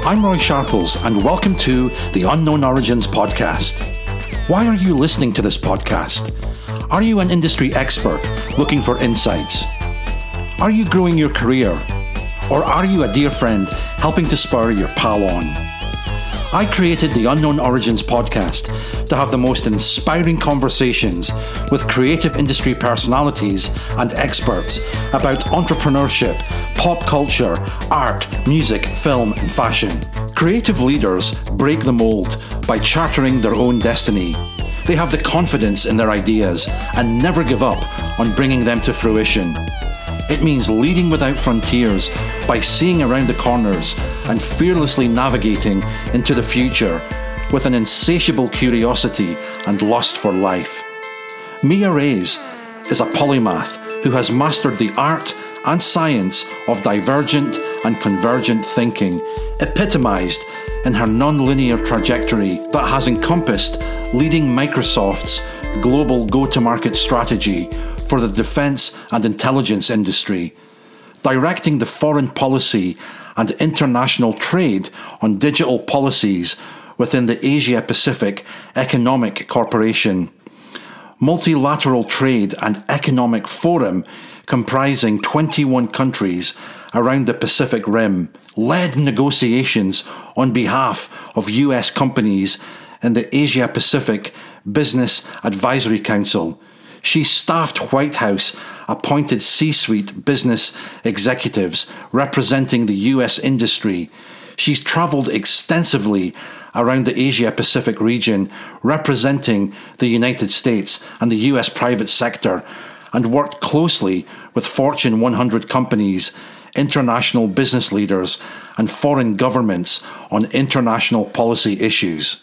I'm Roy Sharples, and welcome to the Unknown Origins podcast. Why are you listening to this podcast? Are you an industry expert looking for insights? Are you growing your career? Or are you a dear friend helping to spur your pal on? I created the Unknown Origins podcast to have the most inspiring conversations with creative industry personalities and experts about entrepreneurship, pop culture, art, music, film, and fashion. Creative leaders break the mold by chartering their own destiny. They have the confidence in their ideas and never give up on bringing them to fruition. It means leading without frontiers by seeing around the corners and fearlessly navigating into the future with an insatiable curiosity and lust for life. Mia Reyes is a polymath who has mastered the art and science of divergent and convergent thinking, epitomized in her non-linear trajectory that has encompassed leading Microsoft's global go-to-market strategy for the defense and intelligence industry, directing the foreign policy and international trade on digital policies within the Asia-Pacific Economic Corporation, multilateral trade and economic forum comprising 21 countries around the Pacific Rim, led negotiations on behalf of US companies in the Asia-Pacific Business Advisory Council. She staffed White House appointed C-suite business executives representing the US industry. She's traveled extensively around the Asia-Pacific region representing the United States and the US private sector and worked closely with Fortune 100 companies, international business leaders, and foreign governments on international policy issues.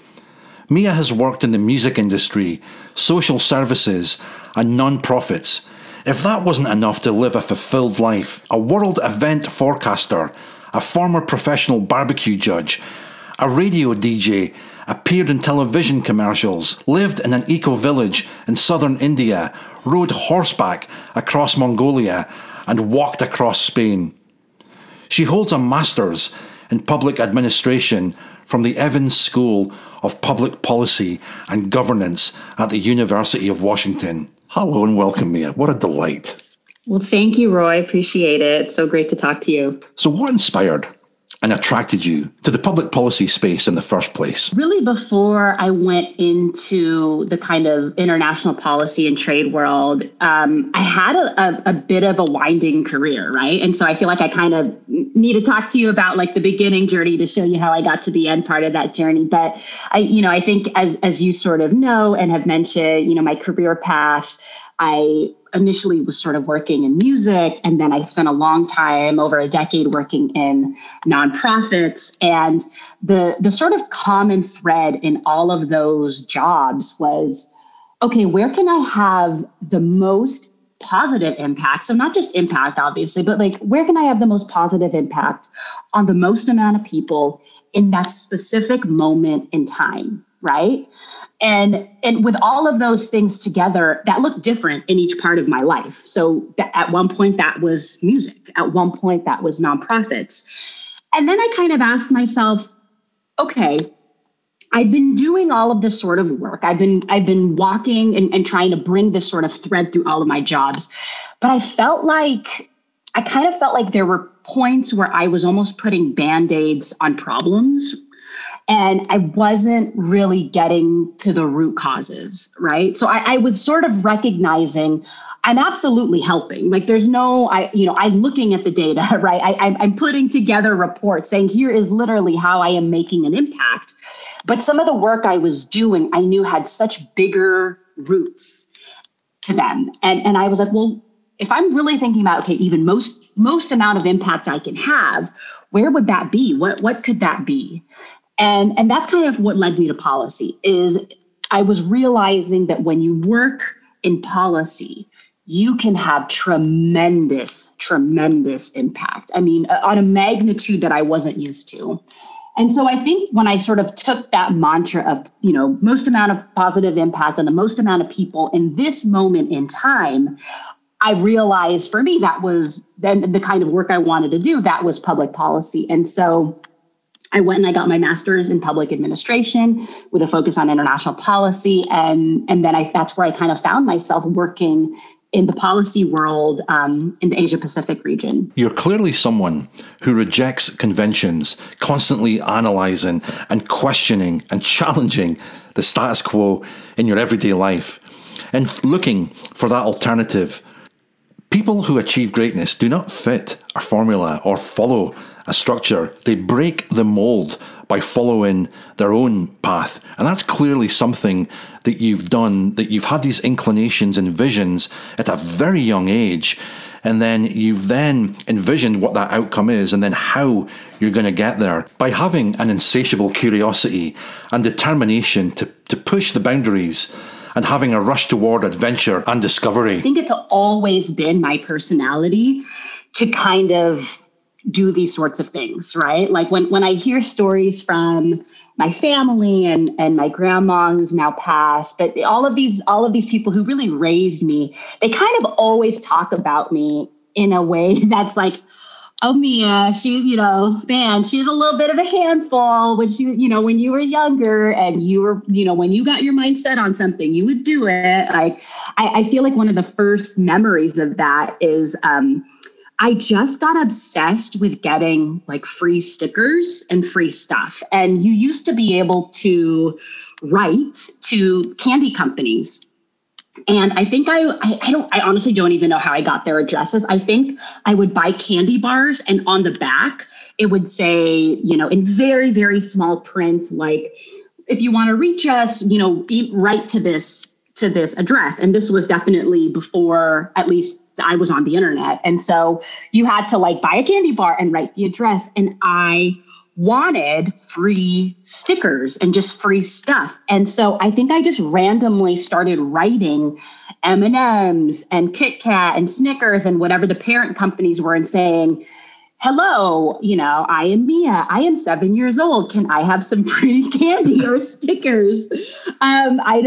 Mia has worked in the music industry, social services, and non-profits. If that wasn't enough to live a fulfilled life, a world event forecaster, a former professional barbecue judge, a radio DJ, appeared in television commercials, lived in an eco-village in southern India, rode horseback across Mongolia, and walked across Spain. She holds a master's in public administration from the Evans School of Public Policy and Governance at the University of Washington. Hello and welcome, Mia. What a delight. Well, thank you, Roy. Appreciate it. It's so great to talk to you. So what inspired and attracted you to the public policy space in the first place? Really, before I went into the kind of international policy and trade world, I had a bit of a winding career, right? And so I feel like I kind of need to talk to you about like the beginning journey to show you how I got to the end part of that journey. But I think as you sort of know and have mentioned, my career path, I initially was sort of working in music, and then I spent a long time, over a decade, working in nonprofits. And the sort of common thread in all of those jobs was, okay, where can I have the most positive impact? So not just impact, obviously, but like, where can I have the most positive impact on the most amount of people in that specific moment in time, right? And with all of those things together, that looked different in each part of my life. So at one point that was music. At one point that was nonprofits. And then I kind of asked myself, okay, I've been doing all of this sort of work. I've been walking and trying to bring this sort of thread through all of my jobs. But I kind of felt like there were points where I was almost putting Band-Aids on problems. And I wasn't really getting to the root causes, right? So I was sort of recognizing I'm absolutely helping. Like there's I'm looking at the data, right? I'm putting together reports saying here is literally how I am making an impact. But some of the work I was doing, I knew had such bigger roots to them. And I was like, well, if I'm really thinking about, okay, even most amount of impact I can have, where would that be? What could that be? And that's kind of what led me to policy, is I was realizing that when you work in policy, you can have tremendous, tremendous impact. I mean, on a magnitude that I wasn't used to. And so I think when I sort of took that mantra of, most amount of positive impact on the most amount of people in this moment in time, I realized for me that was then the kind of work I wanted to do. That was public policy. And so I went and I got my master's in public administration with a focus on international policy. And then that's where I kind of found myself working in the policy world in the Asia Pacific region. You're clearly someone who rejects conventions, constantly analyzing and questioning and challenging the status quo in your everyday life and looking for that alternative. People who achieve greatness do not fit a formula or follow a structure. They break the mold by following their own path. And that's clearly something that you've done, that you've had these inclinations and visions at a very young age. And then you've then envisioned what that outcome is and then how you're going to get there by having an insatiable curiosity and determination to push the boundaries and having a rush toward adventure and discovery. I think it's always been my personality to kind of do these sorts of things, right? Like when I hear stories from my family and my grandma who's now passed, but all of these people who really raised me, they kind of always talk about me in a way that's like, oh, Mia, she, she's a little bit of a handful when when you were younger and you were, when you got your mind set on something, you would do it. Like, I feel like one of the first memories of that is, I just got obsessed with getting like free stickers and free stuff. And you used to be able to write to candy companies. And I think I honestly don't even know how I got their addresses. I think I would buy candy bars and on the back, it would say, in very, very small print, like, if you want to reach us, write to this address. And this was definitely before, at least, I was on the internet. And so you had to like buy a candy bar and write the address. And I wanted free stickers and just free stuff. And so I think I just randomly started writing M&Ms and Kit Kat and Snickers and whatever the parent companies were and saying, hello, I am Mia. I am 7 years old. Can I have some free candy or stickers? I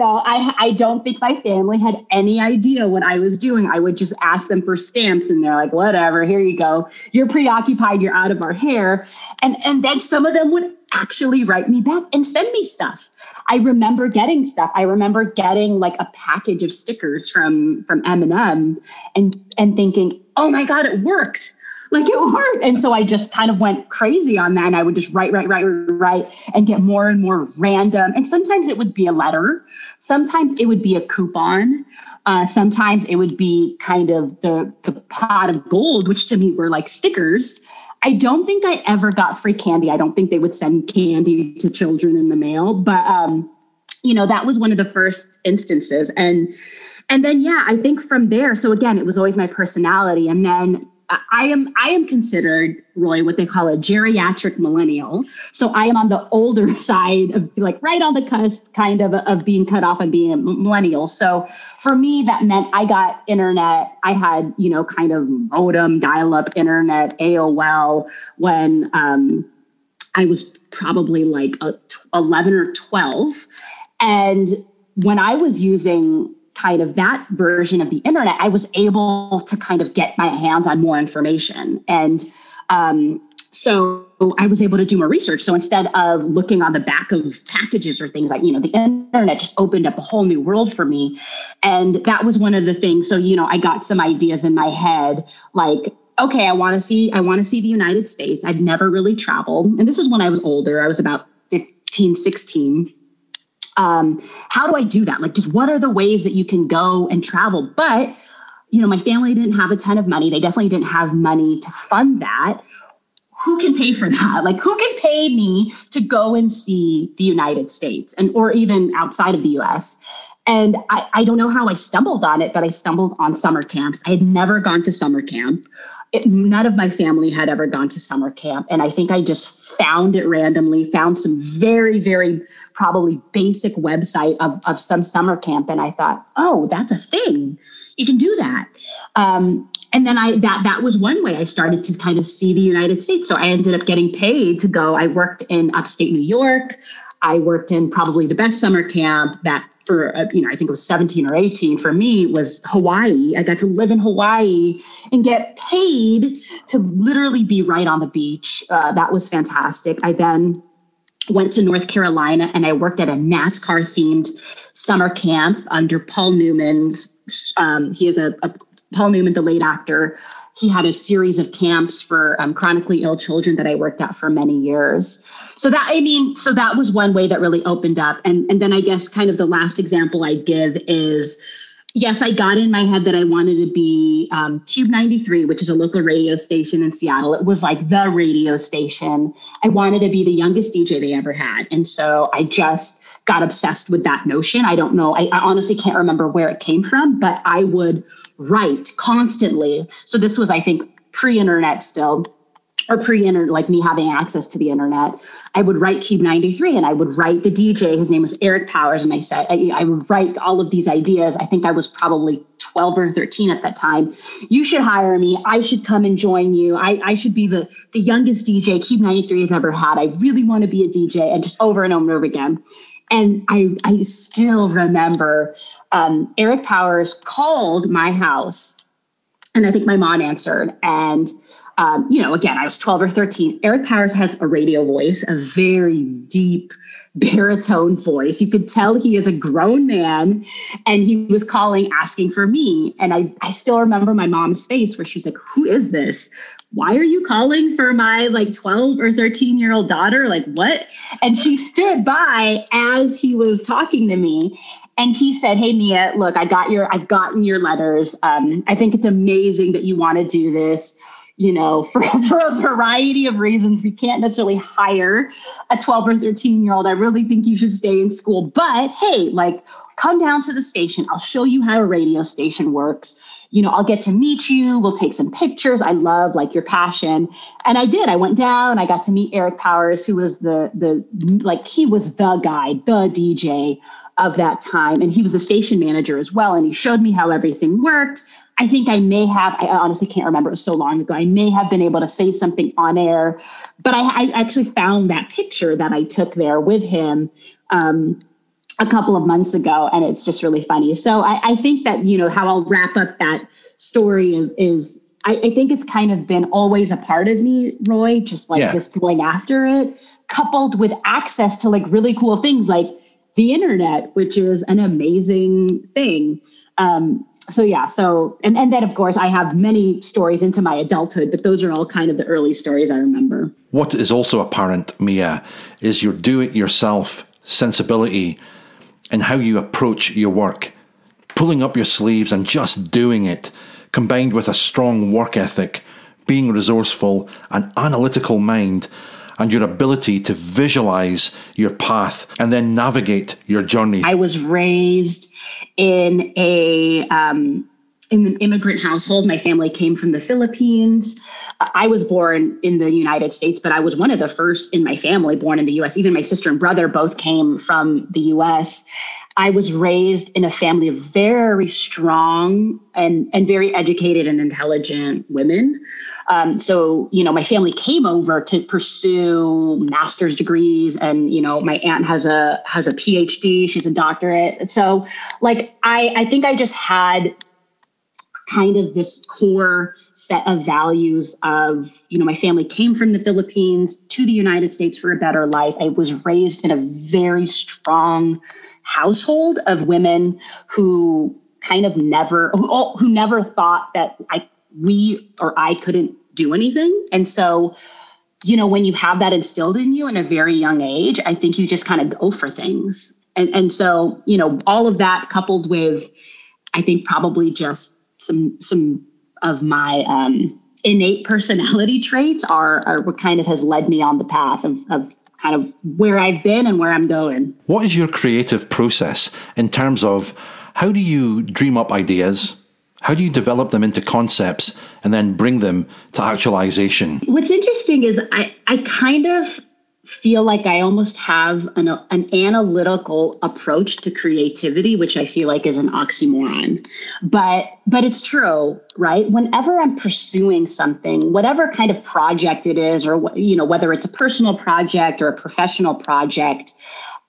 don't think my family had any idea what I was doing. I would just ask them for stamps and they're like, whatever, here you go. You're preoccupied. You're out of our hair. And then some of them would actually write me back and send me stuff. I remember getting stuff. I remember getting like a package of stickers from M&M and thinking, oh my God, it worked. Like it worked. And so I just kind of went crazy on that. And I would just write and get more and more random. And sometimes it would be a letter. Sometimes it would be a coupon. Sometimes it would be kind of the pot of gold, which to me were like stickers. I don't think I ever got free candy. I don't think they would send candy to children in the mail. But, that was one of the first instances. And then, I think from there, so again, it was always my personality. And then I am considered, Roy, what they call a geriatric millennial. So I am on the older side of like right on the cusp kind of being cut off and being a millennial. So for me, that meant I got internet. I had, kind of modem, dial-up internet, AOL when I was probably like 11 or 12. And when I was using kind of that version of the internet, I was able to kind of get my hands on more information. And so I was able to do more research. So instead of looking on the back of packages or things like, the internet just opened up a whole new world for me. And that was one of the things. So, I got some ideas in my head, like, okay, I want to see the United States. I'd never really traveled. And this is when I was older. I was about 15, 16. How do I do that? Like, just what are the ways that you can go and travel? But, my family didn't have a ton of money. They definitely didn't have money to fund that. Who can pay for that? Like, who can pay me to go and see the United States or even outside of the US? And I don't know how I stumbled on it, but I stumbled on summer camps. I had never gone to summer camp. None of my family had ever gone to summer camp. And I think I just found it randomly, found some very, very probably basic website of some summer camp. And I thought, oh, that's a thing. You can do that. And then that was one way I started to kind of see the United States. So I ended up getting paid to go. I worked in upstate New York. I worked in probably the best summer camp that for, I think it was 17 or 18 for me, was Hawaii. I got to live in Hawaii and get paid to literally be right on the beach. That was fantastic. I then went to North Carolina and I worked at a NASCAR themed summer camp under Paul Newman's. He is Paul Newman, the late actor. He had a series of camps for chronically ill children that I worked at for many years. So that was one way that really opened up. And then I guess kind of the last example I'd give is, yes, I got in my head that I wanted to be Cube 93, which is a local radio station in Seattle. It was like the radio station. I wanted to be the youngest DJ they ever had. And so I just got obsessed with that notion. I don't know. I honestly can't remember where it came from, but I would write constantly. So this was, I think, pre-internet still, or pre-internet, like me having access to the internet. I would write Cube 93 and I would write the DJ. His name was Eric Powers. And I said, I would write all of these ideas. I think I was probably 12 or 13 at that time. You should hire me. I should come and join you. I should be the youngest DJ Cube 93 has ever had. I really want to be a DJ, and just over and over again. And I still remember Eric Powers called my house, and I think my mom answered. And, again, I was 12 or 13. Eric Powers has a radio voice, a very deep baritone voice. You could tell he is a grown man, and he was calling, asking for me. And I still remember my mom's face where she's like, who is this? Why are you calling for my 12 or 13-year-old daughter? Like, what? And she stood by as he was talking to me. And he said, hey, Mia, look, I've gotten your letters. I think it's amazing that you want to do this. For a variety of reasons, we can't necessarily hire a 12 or 13-year-old. I really think you should stay in school. But hey, come down to the station. I'll show you how a radio station works. I'll get to meet you. We'll take some pictures. I love your passion. And I did. I went down. I got to meet Eric Powers, who was he was the guy, the DJ of that time. And he was a station manager as well. And he showed me how everything worked. I think I honestly can't remember. It was so long ago. I may have been able to say something on air, but I actually found that picture that I took there with him a couple of months ago, and it's just really funny. So I think that, how I'll wrap up that story is I think it's kind of been always a part of me, Roy, just this going after it, coupled with access to really cool things like the internet, which is an amazing thing. And then of course I have many stories into my adulthood, but those are all kind of the early stories I remember. What is also apparent, Mia, is your do-it-yourself sensibility and how you approach your work, pulling up your sleeves and just doing it, combined with a strong work ethic, being resourceful, an analytical mind, and your ability to visualize your path and then navigate your journey. I was raised in an immigrant household. My family came from the Philippines. I was born in the United States, but I was one of the first in my family born in the U.S. Even my sister and brother both came from the U.S. I was raised in a family of very strong and very educated and intelligent women. So my family came over to pursue master's degrees, and, my aunt has a PhD. She's a doctorate. So I think I just had kind of this core set of values of, my family came from the Philippines to the United States for a better life. I was raised in a very strong household of women who kind of never thought that I couldn't do anything. And so, when you have that instilled in you in a very young age, I think you just kind of go for things. And so, all of that coupled with, I think probably just some of my innate personality traits are what kind of has led me on the path of kind of where I've been and where I'm going. What is your creative process in terms of how do you dream up ideas? How do you develop them into concepts and then bring them to actualization? What's interesting is I kind of feel like I almost have an analytical approach to creativity, which I feel like is an oxymoron, but it's true, right? Whenever I'm pursuing something, whatever kind of project it is, or, whether it's a personal project or a professional project,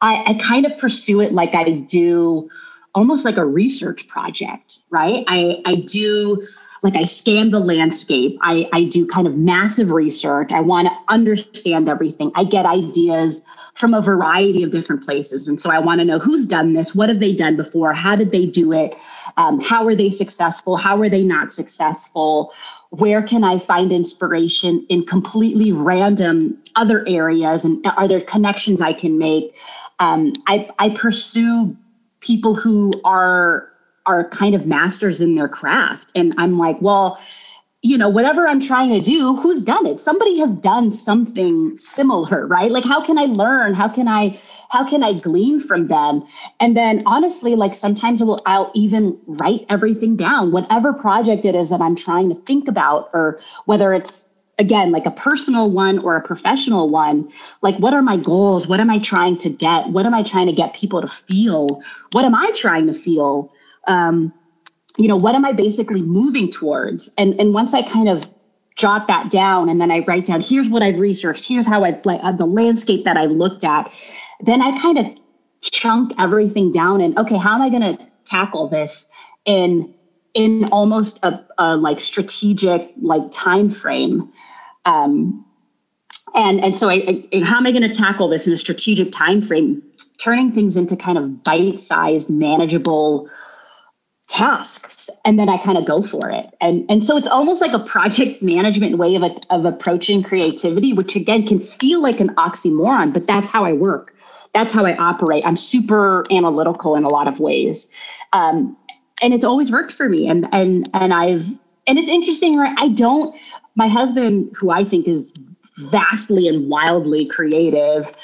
I kind of pursue it like I do almost like a research project, right? I do, like, I scan the landscape. I do kind of massive research. I want to understand everything. I get ideas from a variety of different places. And so I want to know who's done this. What have they done before? How did they do it? How were they successful? How were they not successful? Where can I find inspiration in completely random other areas? And are there connections I can make? I pursue people who are kind of masters in their craft. And I'm like, well, whatever I'm trying to do, who's done it? Somebody has done something similar, right? Like, how can I learn? How can I glean from them? And then honestly, like, sometimes I'll even write everything down, whatever project it is that I'm trying to think about, or whether it's, again, like a personal one or a professional one. Like, what are my goals? What am I trying to get? What am I trying to get people to feel? What am I trying to feel? What am I basically moving towards? And once I kind of jot that down, and then I write down, here's what I've researched, here's how I've the landscape that I've looked at, then I kind of chunk everything down and, okay, how am I going to tackle this in almost a like strategic, like, time frame? And so how am I going to tackle this in a strategic time frame, turning things into kind of bite-sized, manageable tasks, and then I kind of go for it. And so it's almost like a project management way of approaching creativity, which again can feel like an oxymoron, but that's how I work. That's how I operate. I'm super analytical in a lot of ways. And it's always worked for me. And it's interesting, right? My husband, who I think is vastly and wildly creative,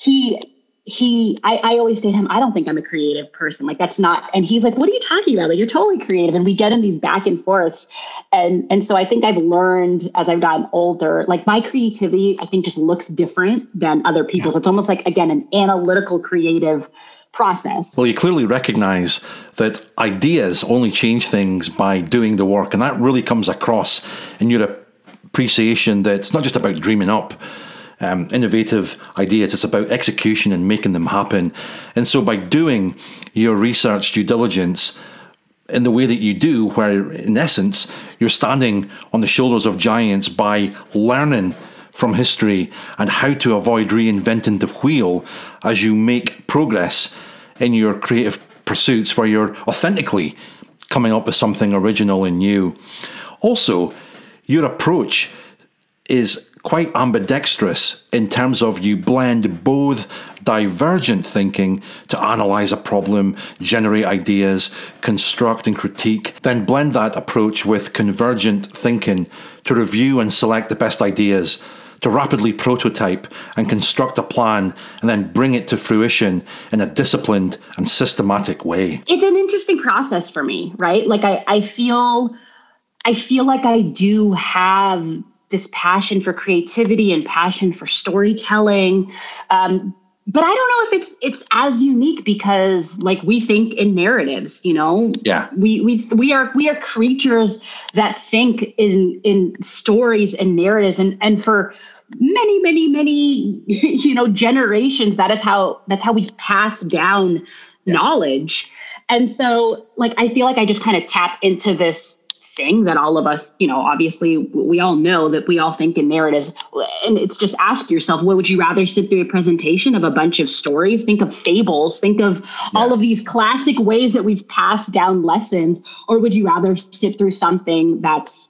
I always say to him, I don't think I'm a creative person. Like, that's not, and he's like, what are you talking about? Like, you're totally creative. And we get in these back and forths. And so I think I've learned as I've gotten older, like, my creativity, I think, just looks different than other people's. It's almost like, again, an analytical creative process. Well, you clearly recognize that ideas only change things by doing the work. And that really comes across in your appreciation that it's not just about dreaming up innovative ideas. It's about execution and making them happen. And so by doing your research due diligence in the way that you do, where in essence you're standing on the shoulders of giants by learning from history and how to avoid reinventing the wheel as you make progress in your creative pursuits, where you're authentically coming up with something original and new. Also, your approach is quite ambidextrous in terms of you blend both divergent thinking to analyze a problem, generate ideas, construct and critique, then blend that approach with convergent thinking to review and select the best ideas, to rapidly prototype and construct a plan, and then bring it to fruition in a disciplined and systematic way. It's an interesting process for me, right? Like, I feel like I do have this passion for creativity and passion for storytelling. But I don't know if it's as unique, because, like, we think in narratives, Yeah. We are creatures that think in stories and narratives, and for many, generations, that's how we've passed down knowledge. And so, like, I feel like I just kind of tap into this thing that all of us, obviously we all know that we all think in narratives. And it's just, ask yourself, what would you rather sit through a presentation of a bunch of stories? Think of fables, think of all of these classic ways that we've passed down lessons, or would you rather sit through something that's,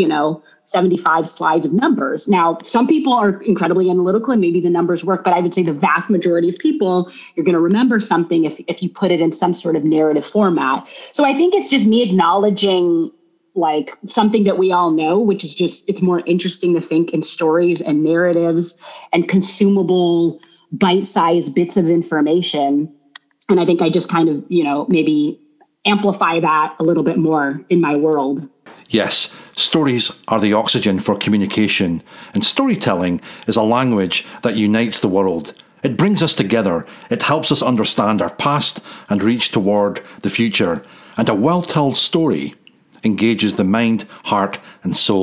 75 slides of numbers? Now, some people are incredibly analytical and maybe the numbers work, but I would say the vast majority of people, you're going to remember something if you put it in some sort of narrative format. So I think it's just me acknowledging, like, something that we all know, which is just, it's more interesting to think in stories and narratives and consumable bite-sized bits of information. And I think I just kind of, maybe amplify that a little bit more in my world. Yes, stories are the oxygen for communication, and storytelling is a language that unites the world. It brings us together, it helps us understand our past and reach toward the future, and a well-told story engages the mind, heart, and soul.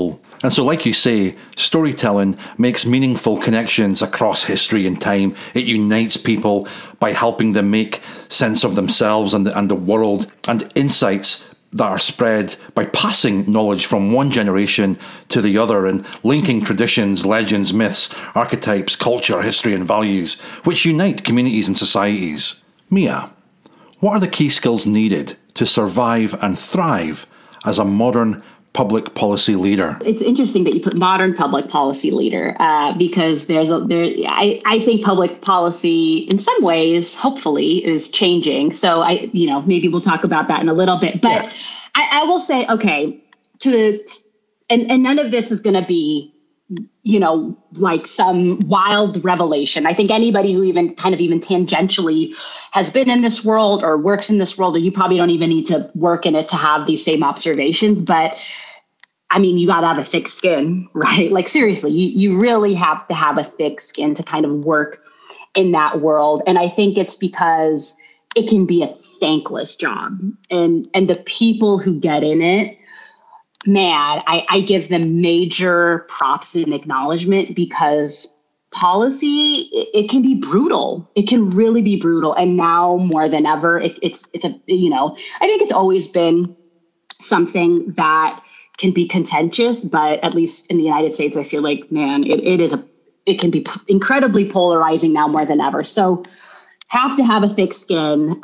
And so, like you say, storytelling makes meaningful connections across history and time. It unites people by helping them make sense of themselves and the world, and insights that are spread by passing knowledge from one generation to the other and linking traditions, legends, myths, archetypes, culture, history and values, which unite communities and societies. Mia, what are the key skills needed to survive and thrive as a modern public policy leader? It's interesting that you put modern public policy leader because I think public policy in some ways, hopefully, is changing. So maybe we'll talk about that in a little bit. But yeah. I will say, okay, and none of this is going to be, like some wild revelation. I think anybody who even tangentially has been in this world or works in this world, or you probably don't even need to work in it to have these same observations. But I mean, you got to have a thick skin, right? Like seriously, you really have to have a thick skin to kind of work in that world. And I think it's because it can be a thankless job. And the people who get in it, man, I give them major props and acknowledgement, because policy, it can be brutal. It can really be brutal. And now more than ever, I think it's always been something that can be contentious, but at least in the United States, I feel like, man, it can be incredibly polarizing now more than ever. So have to have a thick skin,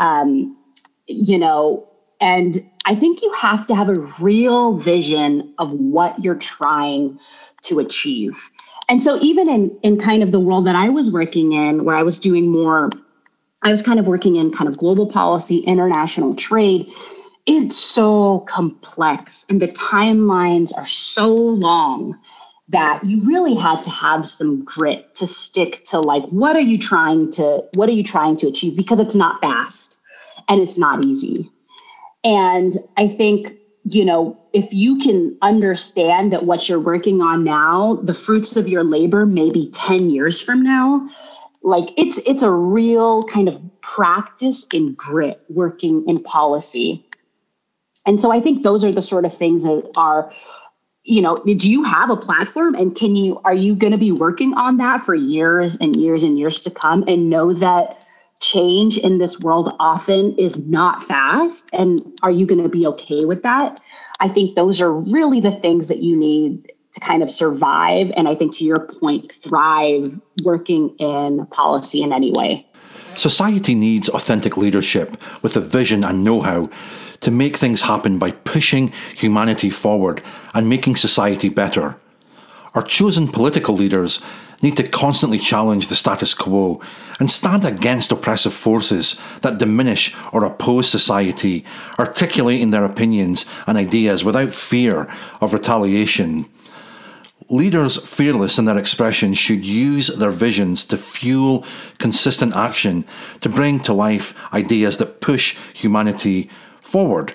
and I think you have to have a real vision of what you're trying to achieve. And so even in kind of the world that I was working in, where I was doing more, I was kind of working in kind of global policy, international trade. It's so complex and the timelines are so long that you really had to have some grit to stick to, like, what are you trying to achieve? Because it's not fast and it's not easy. And I think, if you can understand that what you're working on now, the fruits of your labor, maybe 10 years from now, like it's a real kind of practice in grit working in policy. And so I think those are the sort of things that are, do you have a platform, and are you going to be working on that for years and years and years to come, and know that change in this world often is not fast? And are you going to be okay with that? I think those are really the things that you need to kind of survive. And I think, to your point, thrive working in policy in any way. Society needs authentic leadership with a vision and know-how to make things happen by pushing humanity forward and making society better. Our chosen political leaders need to constantly challenge the status quo and stand against oppressive forces that diminish or oppose society, articulating their opinions and ideas without fear of retaliation. Leaders fearless in their expression should use their visions to fuel consistent action to bring to life ideas that push humanity forward.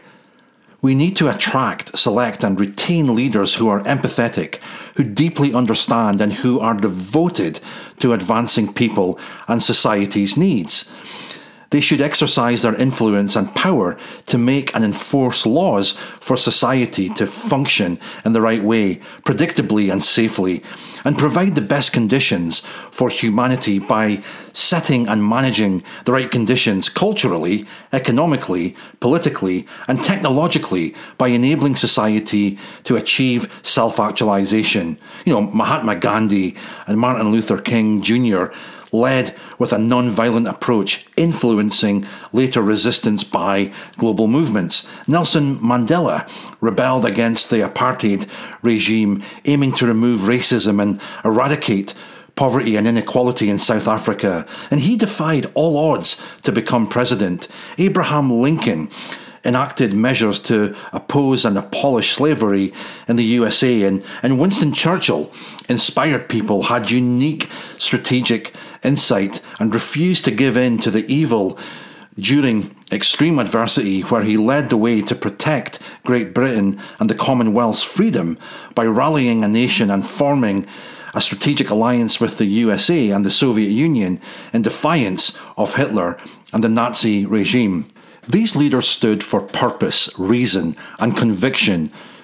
We need to attract, select, and retain leaders who are empathetic, who deeply understand, and who are devoted to advancing people and society's needs. They should exercise their influence and power to make and enforce laws for society to function in the right way, predictably and safely, and provide the best conditions for humanity by setting and managing the right conditions culturally, economically, politically, and technologically by enabling society to achieve self-actualization. Mahatma Gandhi and Martin Luther King Jr. led with a non-violent approach, influencing later resistance by global movements. Nelson Mandela rebelled against the apartheid regime, aiming to remove racism and eradicate poverty and inequality in South Africa, and he defied all odds to become president. Abraham Lincoln enacted measures to oppose and abolish slavery in the USA, and Winston Churchill inspired people, had unique strategic insight, and refused to give in to the evil during extreme adversity, where he led the way to protect Great Britain and the Commonwealth's freedom by rallying a nation and forming a strategic alliance with the USA and the Soviet Union in defiance of Hitler and the Nazi regime. These leaders stood for purpose, reason, and conviction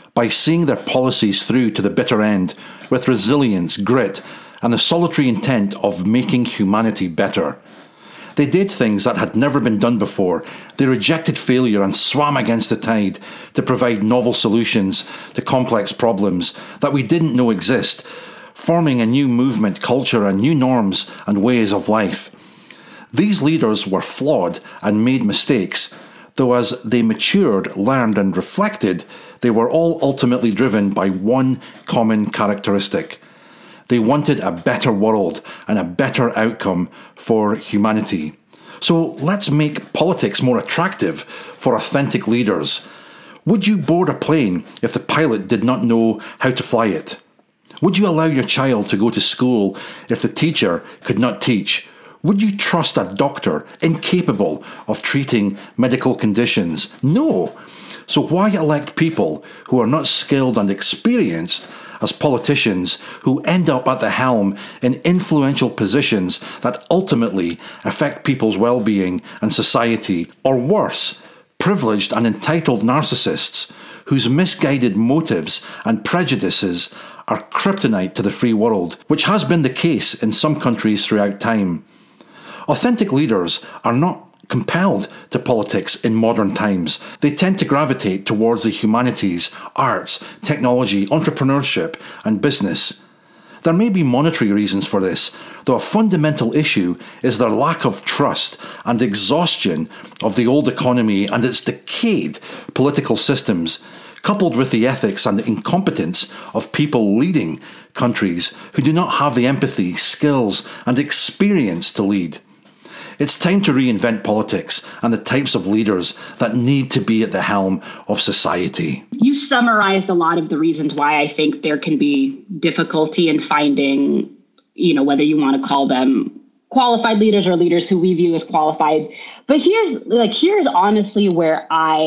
by seeing their policies through to the bitter end with resilience, grit, and the solitary intent of making humanity better. They did things that had never been done before. They rejected failure and swam against the tide to provide novel solutions to complex problems that we didn't know exist, forming a new movement, culture, and new norms and ways of life. These leaders were flawed and made mistakes, though as they matured, learned, and reflected, they were all ultimately driven by one common characteristic. They wanted a better world and a better outcome for humanity. So let's make politics more attractive for authentic leaders. Would you board a plane if the pilot did not know how to fly it? Would you allow your child to go to school if the teacher could not teach? Would you trust a doctor incapable of treating medical conditions? No. So why elect people who are not skilled and experienced as politicians who end up at the helm in influential positions that ultimately affect people's well-being and society, or worse, privileged and entitled narcissists whose misguided motives and prejudices are kryptonite to the free world, which has been the case in some countries throughout time. Authentic leaders are not compelled to politics in modern times. They tend to gravitate towards the humanities, arts, technology, entrepreneurship, and business. There may be monetary reasons for this, though a fundamental issue is their lack of trust and exhaustion of the old economy and its decayed political systems, coupled with the ethics and the incompetence of people leading countries who do not have the empathy, skills, and experience to lead. It's time to reinvent politics and the types of leaders that need to be at the helm of society. You summarized a lot of the reasons why I think there can be difficulty in finding, whether you want to call them qualified leaders or leaders who we view as qualified. But here's honestly where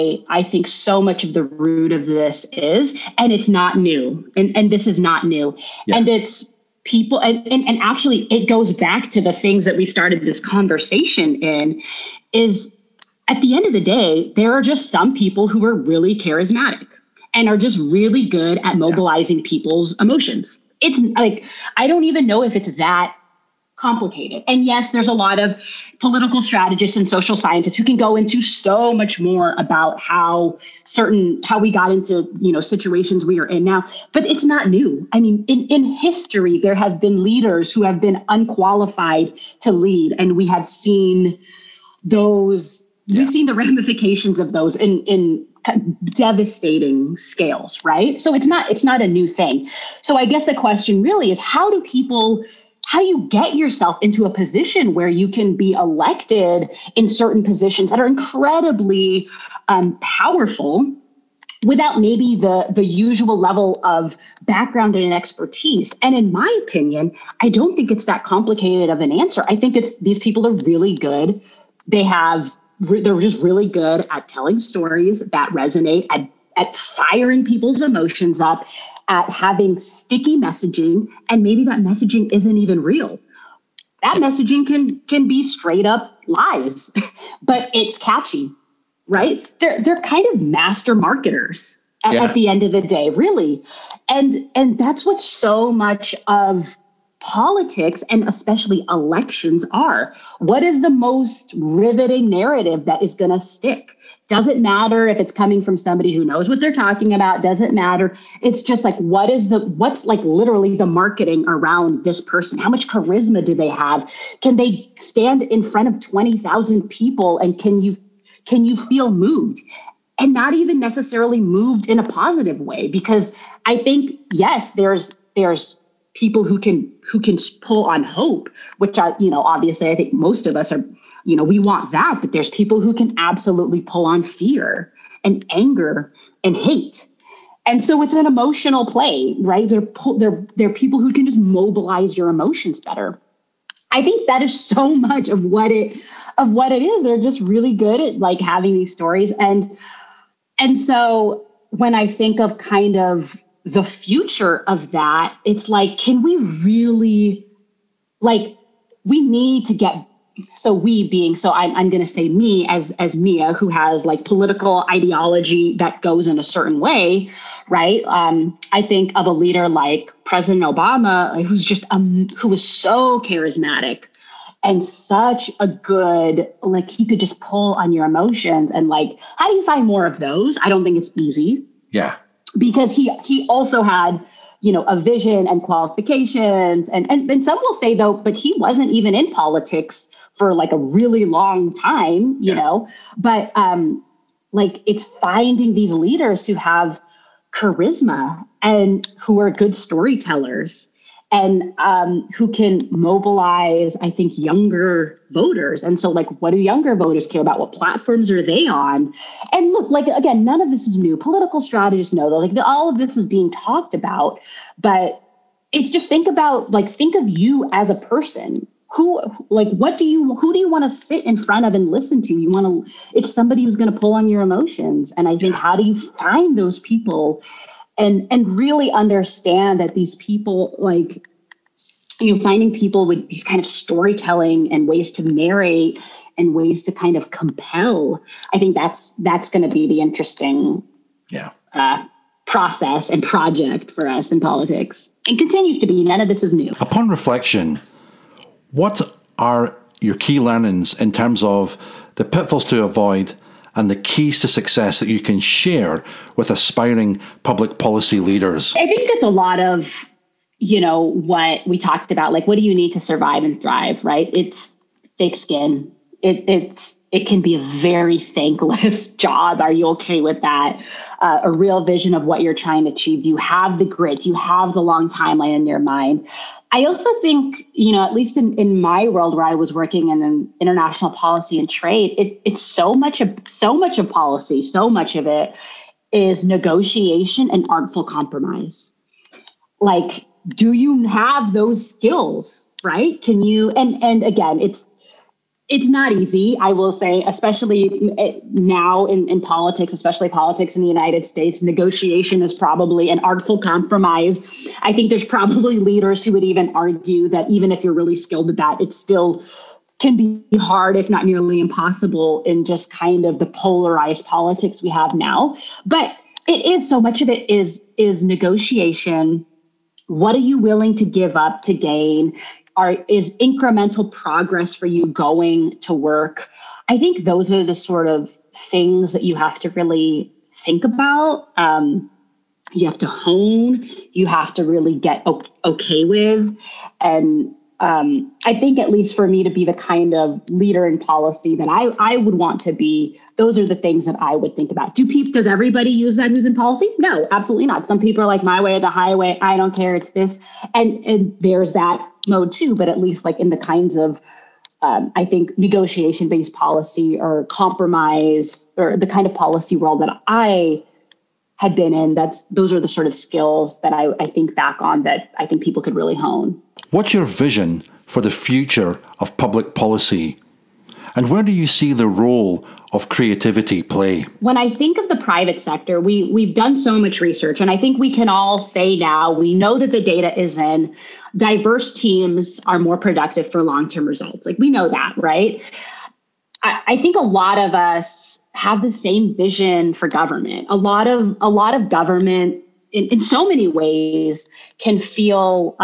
I think so much of the root of this is, and it's not new. And this is not new. Yeah. And it's people, and actually it goes back to the things that we started this conversation in, is at the end of the day, there are just some people who are really charismatic and are just really good at mobilizing people's emotions. It's like, I don't even know if it's that complicated. And yes, there's a lot of political strategists and social scientists who can go into so much more about how we got into, situations we are in now, but it's not new. I mean, in history, there have been leaders who have been unqualified to lead, and we have seen those, we've seen the ramifications of those in devastating scales, right? So it's not a new thing. So I guess the question really is, how do you get yourself into a position where you can be elected in certain positions that are incredibly powerful without maybe the usual level of background and expertise? And in my opinion, I don't think it's that complicated of an answer. I think these people are really good. They're just really good at telling stories that resonate, at firing people's emotions up, at having sticky messaging, and maybe that messaging isn't even real. That messaging can be straight up lies, but it's catchy, right? They're kind of master marketers at the end of the day, really. And that's what so much of politics, and especially elections, are. What is the most riveting narrative that is going to stick? Doesn't matter if it's coming from somebody who knows what they're talking about. Doesn't matter. It's just like, what's like literally the marketing around this person? How much charisma do they have? Can they stand in front of 20,000 people, and can you feel moved? And not even necessarily moved in a positive way, because I think, yes, there's people who can pull on hope, which obviously I think most of us are, we want that, but there's people who can absolutely pull on fear and anger and hate. And so it's an emotional play, right? They're people who can just mobilize your emotions better. I think that is so much of what it is. They're just really good at like having these stories. And so when I think of kind of the future of that, it's like, can we really, we need to get I'm going to say me as Mia, who has like political ideology that goes in a certain way, right? I think of a leader like President Obama, who was so charismatic and such a good, like he could just pull on your emotions. And like, how do you find more of those? I don't think it's easy. Yeah. Because he also had, a vision and qualifications. And some will say though, but he wasn't even in politics for like a really long time, you know, but like it's finding these leaders who have charisma and who are good storytellers and who can mobilize, I think, younger voters. And so like, what do younger voters care about? What platforms are they on? And look, like, again, none of this is new. Political strategists know that like all of this is being talked about, but it's just think of you as a person. Who do you want to sit in front of and listen to? It's somebody who's going to pull on your emotions. And I think, how do you find those people and really understand that these people, like, finding people with these kind of storytelling and ways to narrate and ways to kind of compel, I think that's going to be the interesting process and project for us in politics, and continues to be. None of this is new. Upon reflection, what are your key learnings in terms of the pitfalls to avoid and the keys to success that you can share with aspiring public policy leaders? I think it's a lot of, what we talked about, like, what do you need to survive and thrive, right? It's thick skin. It can be a very thankless job. Are you okay with that? A real vision of what you're trying to achieve. Do you have the grit? Do you have the long timeline in your mind? I also think, at least in my world where I was working in international policy and trade, it's so much of policy, so much of it is negotiation and artful compromise. Like, do you have those skills, right? Can you, and again, it's not easy, I will say, especially now in politics, especially politics in the United States. Negotiation is probably an artful compromise. I think there's probably leaders who would even argue that even if you're really skilled at that, it still can be hard, if not nearly impossible, in just kind of the polarized politics we have now. But it is, so much of it is negotiation. What are you willing to give up to gain? Is incremental progress for you going to work? I think those are the sort of things that you have to really think about. You have to hone, you have to really get okay with. And I think, at least for me, to be the kind of leader in policy that I would want to be, those are the things that I would think about. Does everybody use that who's in policy? No, absolutely not. Some people are like, my way or the highway, I don't care, it's this. And there's that mode too, but at least like in the kinds of, I think, negotiation-based policy or compromise, or the kind of policy world that I had been in, those are the sort of skills that I think back on that I think people could really hone. What's your vision for the future of public policy? And where do you see the role of creativity play? When I think of the private sector, we've done so much research, and I think we can all say now, we know that the data is in, diverse teams are more productive for long-term results. Like, we know that, right? I think a lot of us have the same vision for government. A lot of government in so many ways can feel,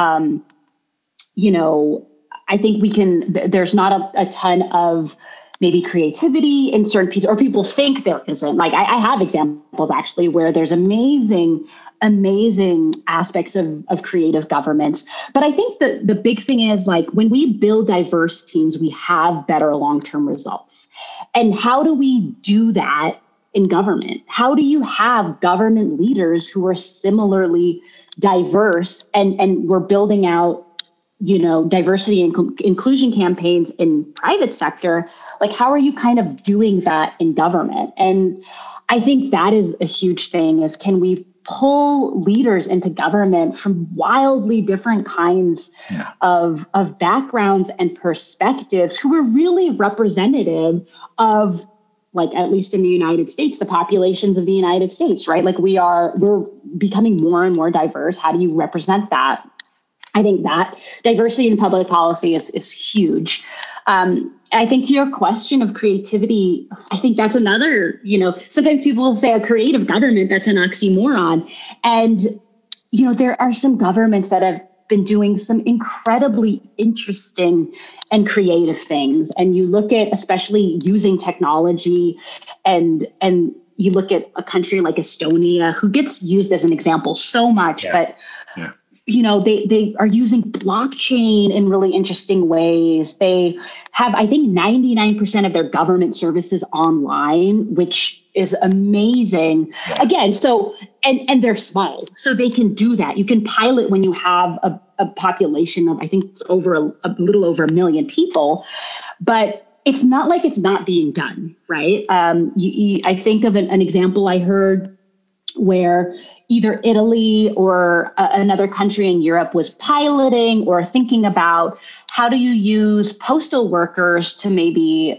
I think there's not a ton of maybe creativity in certain pieces, or people think there isn't. Like, I have examples actually where there's amazing aspects of creative governments. But I think the big thing is, like, when we build diverse teams, we have better long-term results. And how do we do that in government? How do you have government leaders who are similarly diverse, and we're building out, diversity and inclusion campaigns in private sector? Like, how are you kind of doing that in government? And I think that is a huge thing, is can we pull leaders into government from wildly different kinds of backgrounds and perspectives, who are really representative of, like, at least in the United States, the populations of the United States, right? Like, we're becoming more and more diverse. How do you represent that? I think that diversity in public policy is huge. I think to your question of creativity, I think that's another, sometimes people say a creative government, that's an oxymoron. And, there are some governments that have been doing some incredibly interesting and creative things. And you look at, especially using technology, and you look at a country like Estonia, who gets used as an example so much, but they are using blockchain in really interesting ways. They have, I think, 99% of their government services online, which is amazing. Yeah. Again, so, and they're small, so they can do that. You can pilot when you have a population of, I think it's a little over 1 million people, but it's not like it's not being done, right? I think of an example I heard where either Italy or another country in Europe was piloting or thinking about how do you use postal workers to maybe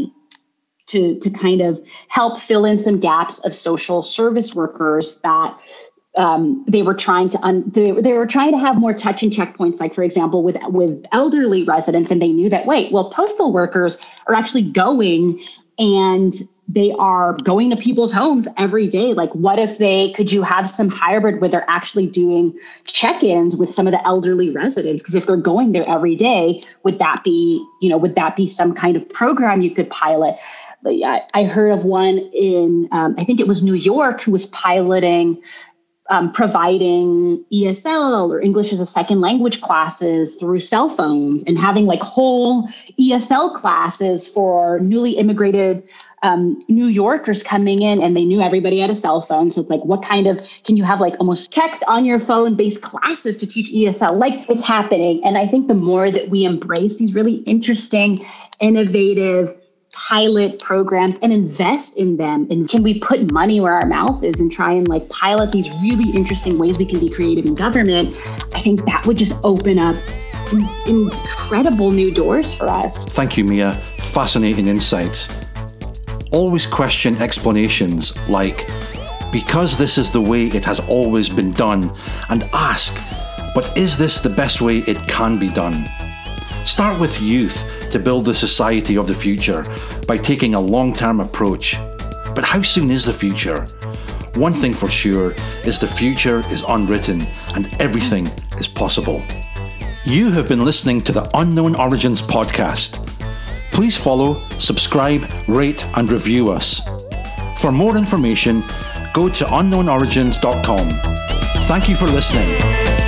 to kind of help fill in some gaps of social service workers that they were trying to they were trying to have more touch and checkpoints, like, for example, with elderly residents. And they knew that, postal workers are actually going and they are going to people's homes every day. Like, what if could you have some hybrid where they're actually doing check-ins with some of the elderly residents? Because if they're going there every day, would that be some kind of program you could pilot? I heard of one in, I think it was New York, who was piloting providing ESL or English as a second language classes through cell phones, and having like whole ESL classes for newly immigrated New Yorkers coming in, and they knew everybody had a cell phone. So it's like, can you have like almost text on your phone based classes to teach ESL? Like, it's happening. And I think the more that we embrace these really interesting, innovative pilot programs and invest in them, and can we put money where our mouth is and try and like pilot these really interesting ways we can be creative in government, I think that would just open up incredible new doors for us. Thank you, Mia. Fascinating insights. Always question explanations like, because this is the way it has always been done, and ask, but is this the best way it can be done? Start with youth to build the society of the future by taking a long-term approach. But how soon is the future? One thing for sure is the future is unwritten and everything is possible. You have been listening to the Unknown Origins podcast. Please follow, subscribe, rate, and review us. For more information, go to unknownorigins.com. Thank you for listening.